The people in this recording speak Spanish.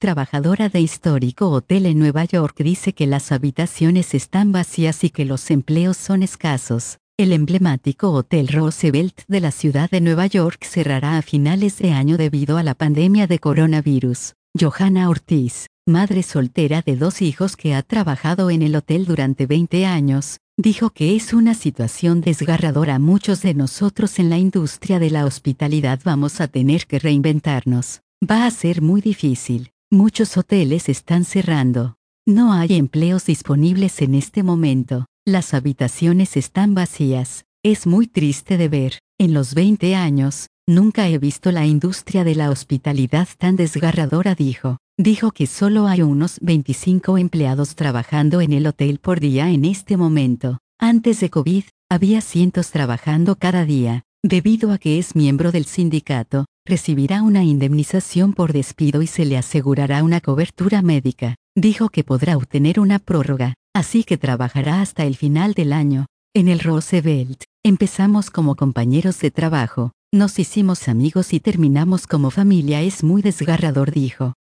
trabajadora de histórico hotel en Nueva York, dice que las habitaciones están vacías y que los empleos son escasos. El emblemático Hotel Roosevelt de la ciudad de Nueva York cerrará a finales de año debido a la pandemia de coronavirus. Johanna Ortiz, madre soltera de 2 hijos que ha trabajado en el hotel durante 20 años, dijo que es una situación desgarradora. Muchos de nosotros en la industria de la hospitalidad vamos a tener que reinventarnos. Va a ser muy difícil. Muchos hoteles están cerrando. No hay empleos disponibles en este momento. Las habitaciones están vacías. Es muy triste de ver. En los 20 años, nunca he visto la industria de la hospitalidad tan desgarradora, dijo. Dijo que solo hay unos 25 empleados trabajando en el hotel por día en este momento. Antes de COVID, había cientos trabajando cada día. Debido a que es miembro del sindicato, recibirá una indemnización por despido y se le asegurará una cobertura médica. Dijo que podrá obtener una prórroga, así que trabajará hasta el final del año. En el Roosevelt, empezamos como compañeros de trabajo, nos hicimos amigos y terminamos como familia. Es muy desgarrador, dijo.